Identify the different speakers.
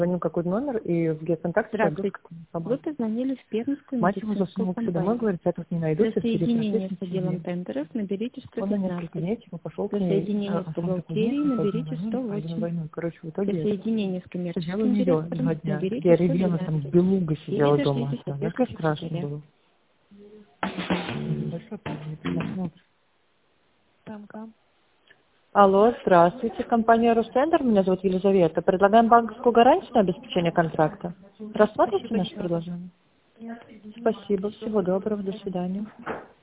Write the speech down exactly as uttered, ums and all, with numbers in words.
Speaker 1: Звоню какой номер, и в ГЕО-контакте
Speaker 2: Здравствуйте. Вы позвонили в Пермскую
Speaker 1: мать ему
Speaker 2: медицинскую
Speaker 1: засунул домой,
Speaker 2: компанию.
Speaker 1: говорит, я тут не найду.
Speaker 2: Для соединения с отделом тендеров наберите сто
Speaker 1: Он на несколько
Speaker 2: пятнадцать.
Speaker 1: дней типа пошел к
Speaker 2: Для
Speaker 1: ней,
Speaker 2: соединения
Speaker 1: а
Speaker 2: с
Speaker 1: сам такой, нет,
Speaker 2: бухгалтерией
Speaker 1: не пойду на
Speaker 2: наберите
Speaker 1: войну,
Speaker 2: сто
Speaker 1: не пойду на
Speaker 2: восемь.
Speaker 1: войну. Короче, в
Speaker 2: Для
Speaker 1: итоге
Speaker 2: соединения с
Speaker 1: сидела у
Speaker 2: коммерческим
Speaker 1: нее два
Speaker 2: директором
Speaker 1: дня.
Speaker 2: наберите
Speaker 1: Я
Speaker 2: сто
Speaker 1: ревела, там
Speaker 2: двенадцать.
Speaker 1: белуга
Speaker 2: Или
Speaker 1: сидела дома.
Speaker 2: дождитесь
Speaker 1: Знаешь, как
Speaker 2: соответствующего
Speaker 1: страшно
Speaker 2: секретаря.
Speaker 1: было? Большой праздник, посмотрим.
Speaker 2: Рамка.
Speaker 1: Алло, здравствуйте, компания Ростендер, меня зовут Елизавета. Предлагаем банковскую гарантию на обеспечение контракта. Рассмотрите
Speaker 2: Спасибо,
Speaker 1: наше
Speaker 2: не надо.
Speaker 1: предложение? Спасибо, всего доброго, до свидания.